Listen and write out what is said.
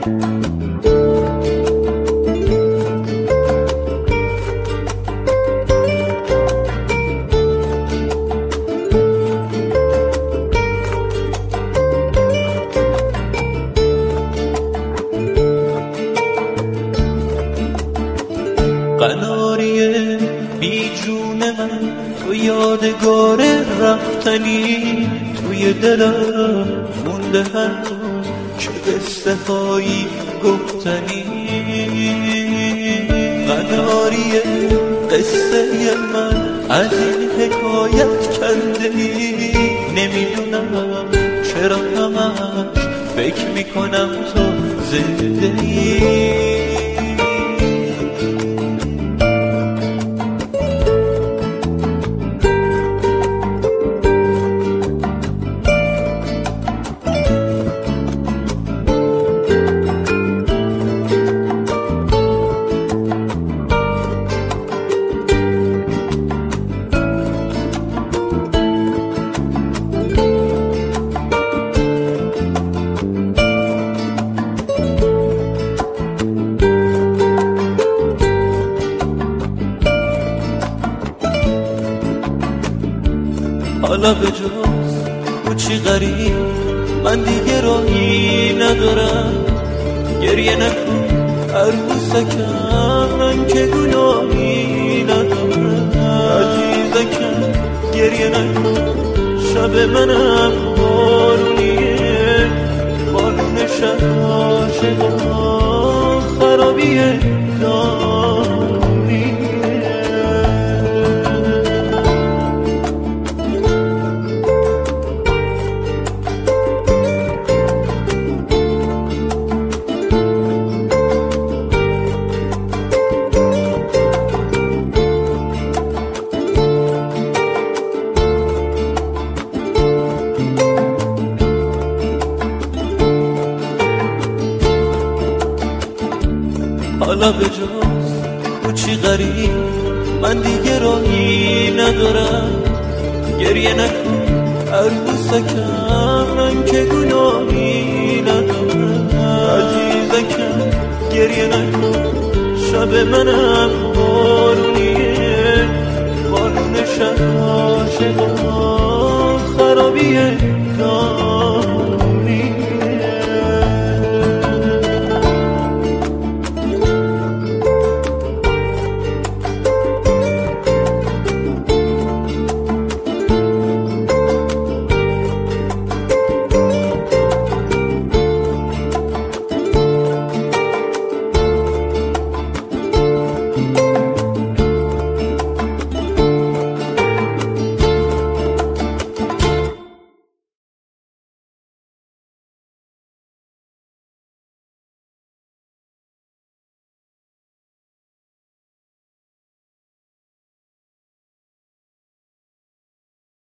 قناریه بی جون من، تو یادگار رفتنی، توی دلم مونده هر روز چه قصه هایی گفتنی. قناریه قصه من از این حکایت کندنی، نمیدونم چرا همش فکر میکنم تو زنده‌ای. حالا به جز کوچی غریب من دیگه راهی ندارم. گریه نکن عروسکم، من که گناهی ندارم. عزیزکم گریه نکن، شب منم بارونیه، بارون شب عاشقا خرابیه دارونیه. حالا به جز کوچی غریب من دیگه راهی ندارم. گریه نکن عروسکم، من که گناهی ندارم. عزیزکم گریه نکن، شب منم